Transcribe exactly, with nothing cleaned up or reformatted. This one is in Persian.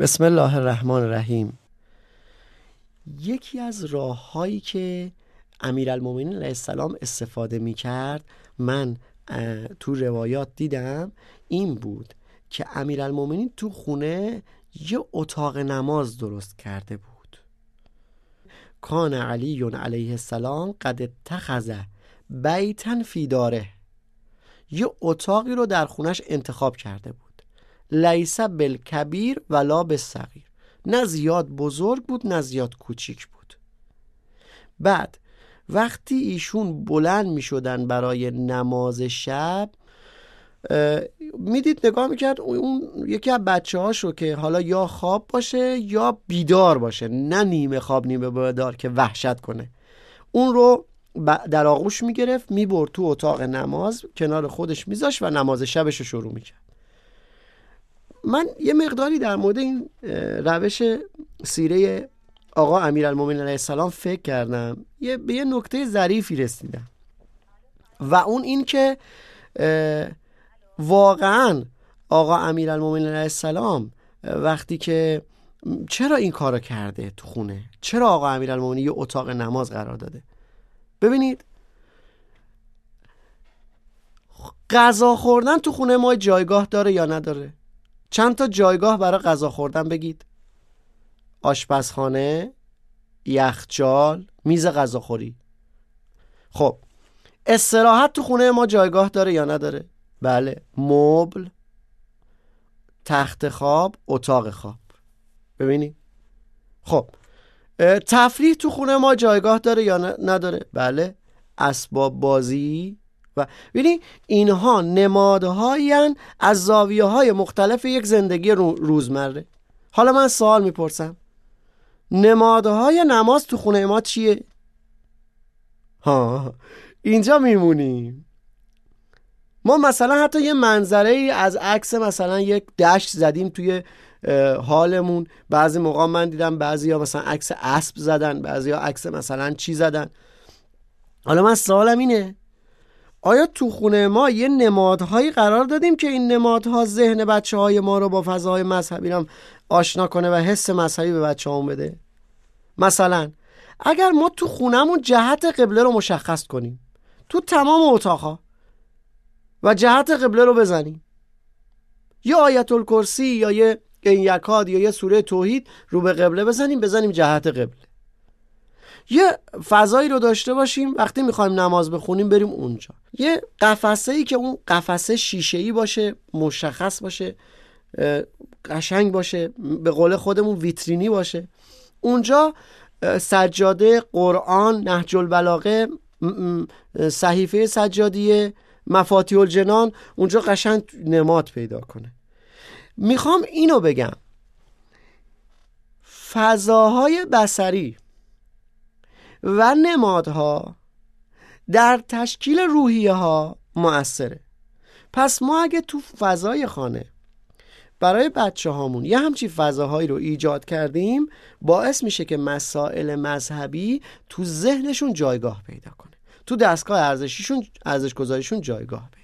بسم الله الرحمن الرحیم. یکی از راه‌هایی که امیرالمومنین علیه السلام استفاده می‌کرد، من تو روایات دیدم این بود که امیرالمومنین تو خونه یه اتاق نماز درست کرده بود. کان علی علیه السلام قد اتخذ بیتا فی داره، یه اتاقی رو در خونش انتخاب کرده بود. لیس بالکبیر ولا بالصغیر، نه زیاد بزرگ بود نه زیاد کوچیک بود. بعد وقتی ایشون بلند می شدن برای نماز شب، میدید نگاه میکرد اون یکی از بچه هاشو که حالا یا خواب باشه یا بیدار باشه، نه نیمه خواب نیمه بیدار که وحشت کنه، اون رو در آغوش میگرفت میبرد تو اتاق نماز، کنار خودش میذاشت و نماز شبش رو شروع میکرد. من یه مقداری در مورد این روش سیره آقا امیرالمومنین علیه السلام فکر کردم، یه به یه نکته ظریفی رسیدم و اون این که واقعا آقا امیرالمومنین علیه السلام وقتی که چرا این کارو کرده تو خونه، چرا آقا امیرالمومنین یه اتاق نماز قرار داده؟ ببینید، غذا خوردن تو خونه ما جایگاه داره یا نداره؟ چند تا جایگاه برای غذا خوردن بگید. آشپزخانه، یخچال، میز غذاخوری. خب استراحت تو خونه ما جایگاه داره یا نداره؟ بله، مبل، تخت خواب، اتاق خواب. ببینید، خب تفریح تو خونه ما جایگاه داره یا نداره؟ بله، اسباب بازی. و ببینید اینها نمادهایی هستند از زاویه های مختلف یک زندگی روزمره. حالا من سوال میپرسم، نمادهای نماز تو خونه ما چیه؟ ها اینجا میمونیم. ما مثلا حتی یه منظره ای از عکس مثلا یک دشت زدیم توی حالمون. بعضی موقع من دیدم بعضی ها مثلا عکس اسب زدن، بعضی ها عکس مثلا چی زدن. حالا من سوالم اینه، آیا تو خونه ما یه نمادهایی قرار دادیم که این نمادها ذهن بچه های ما رو با فضاهای مذهبی هم آشنا کنه و حس مذهبی به بچه هامون بده؟ مثلا اگر ما تو خونمون جهت قبله رو مشخص کنیم تو تمام اتاقها و جهت قبله رو بزنیم، یا آیت الکرسی یا یه این یکاد یا یه سوره توحید رو به قبله بزنیم بزنیم جهت قبله، یه فضایی رو داشته باشیم وقتی میخوایم نماز بخونیم بریم اونجا، یه قفسه‌ای که اون قفسه شیشه‌ای باشه، مشخص باشه، قشنگ باشه، به قول خودمون ویترینی باشه، اونجا سجاده، قرآن، نهج البلاغه، صحیفه سجادیه، مفاتیح الجنان، اونجا قشنگ نماد پیدا کنه. میخوام اینو بگم، فضاهای بصری و نمادها در تشکیل روحیه ها مؤثره. پس ما اگه تو فضای خانه برای بچه هامون یه همچی فضاهایی رو ایجاد کردیم، باعث میشه که مسائل مذهبی تو ذهنشون جایگاه پیدا کنه، تو دستگاه ارزشیشون ارزش گذاریشون جایگاه پیدا کنه.